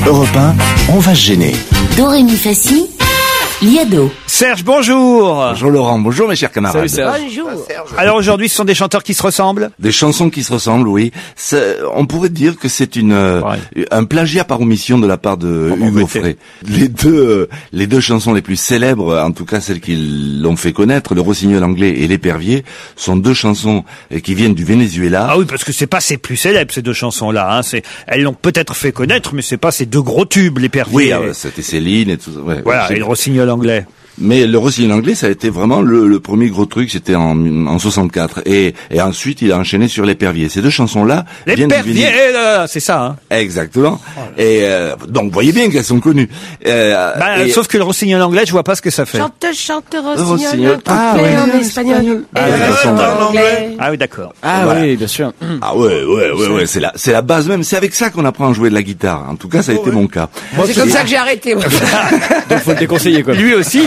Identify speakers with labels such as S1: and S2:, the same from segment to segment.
S1: Europe 1, on va se gêner.
S2: Do, ré, mi, fa, si, Liado.
S3: Serge, bonjour.
S1: Bonjour Laurent, bonjour mes chers camarades.
S3: Salut Serge.
S2: Bonjour.
S3: Alors aujourd'hui, ce sont des chanteurs qui se ressemblent?
S1: Des chansons qui se ressemblent, oui. On pourrait dire que c'est un plagiat par omission de la part de Hugo Frey. Les deux chansons les plus célèbres, en tout cas celles qui l'ont fait connaître, Le Rossignol anglais et L'Épervier, sont deux chansons qui viennent du Venezuela.
S3: Ah oui, parce que c'est pas ses plus célèbres, ces deux chansons-là. Elles l'ont peut-être fait connaître, mais c'est pas ces deux gros tubes, L'Épervier.
S1: Oui, c'était Céline et tout ça. Ouais,
S3: voilà, et Le Rossignol anglais.
S1: Mais Le Rossignol anglais, ça a été vraiment le premier gros truc, c'était en 64. Et ensuite, il a enchaîné sur L'Épervier. Ces deux chansons-là...
S3: L'Épervier, c'est ça, hein.
S1: Exactement. Et donc, vous voyez bien qu'elles sont connues.
S3: Sauf que Le Rossignol anglais, je vois pas ce que ça fait.
S2: Chante Rossignol,
S1: ouais.
S2: en espagnol.
S3: Ah oui, d'accord.
S4: Ah voilà. Oui, bien sûr.
S1: Ah ouais, c'est la base même. C'est avec ça qu'on apprend à jouer de la guitare. En tout cas, ça a été mon cas.
S2: C'est comme ça que j'ai arrêté.
S4: Donc faut le déconseiller, quoi.
S3: Lui aussi.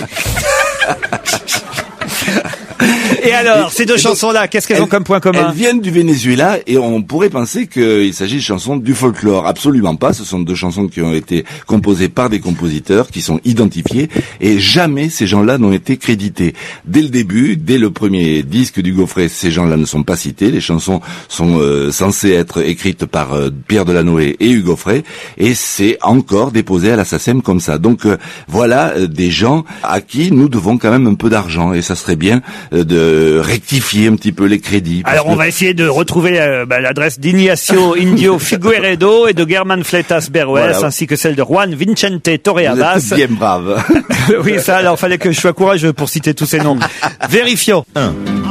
S3: Et alors, ces deux chansons-là, qu'est-ce qu'elles ont comme point commun?
S1: Elles viennent du Venezuela et on pourrait penser qu'il s'agit de chansons du folklore. Absolument pas. Ce sont deux chansons qui ont été composées par des compositeurs qui sont identifiés et jamais ces gens-là n'ont été crédités. Dès le début, dès le premier disque d'Hugo Frey, ces gens-là ne sont pas cités. Les chansons sont censées être écrites par Pierre Delanoë et Hugo Frey et c'est encore déposé à la SACEM comme ça. Donc voilà des gens à qui nous devons quand même un peu d'argent et ça serait bien de rectifier un petit peu les crédits.
S3: Alors on va essayer de retrouver l'adresse d'Ignacio Indio Figueiredo et de Germán Fleitas Berrues, ainsi que celle de Juan Vicente Torrealbas.
S1: Vous êtes bien brave.
S3: Oui, ça, alors fallait que je sois courageux pour citer tous ces noms. Vérifions. 1.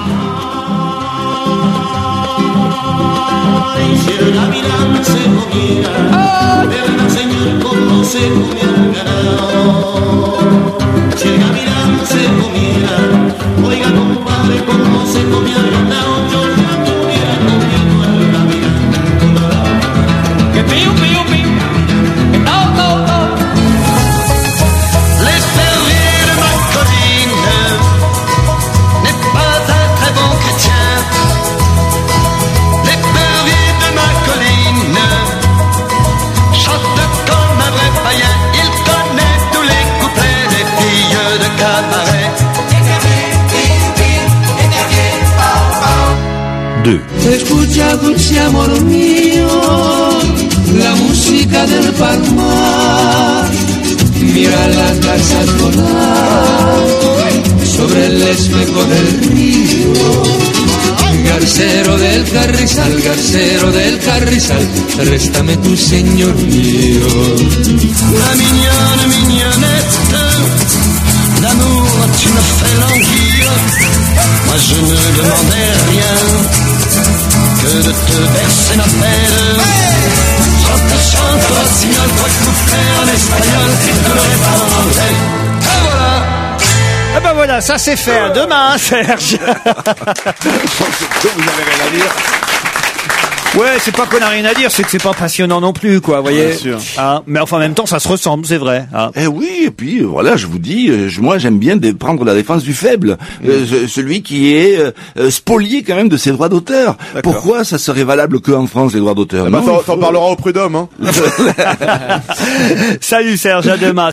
S5: Escucha dulce amor mío, la música del palmar, mira las garzas volar sobre el espejo del río. Garcero del carrizal, réstame tu señor mío. La mignonnette, d'amour tu me fais languir, moi je ne demandais rien que de te bercer ma peine. Chante, Rossignol, toi que nous faire en espagnol, je ne l'aurais pas en anglais. Et voilà.
S3: Ah ben voilà, ça c'est fait. À demain, Serge.
S1: Vous n'avez rien à dire.
S3: Ouais, c'est pas qu'on a rien à dire, c'est que c'est pas passionnant non plus, quoi, vous voyez.
S1: Bien sûr.
S3: Hein, mais enfin, en même temps, ça se ressemble, c'est vrai. Hein.
S1: Eh oui, et puis voilà, je vous dis, moi j'aime bien prendre la défense du faible, celui qui est spolié quand même de ses droits d'auteur. Pourquoi ça serait valable qu'en France les droits d'auteur?
S6: T'en parleras au prud'homme, hein.
S3: Salut Serge, à demain.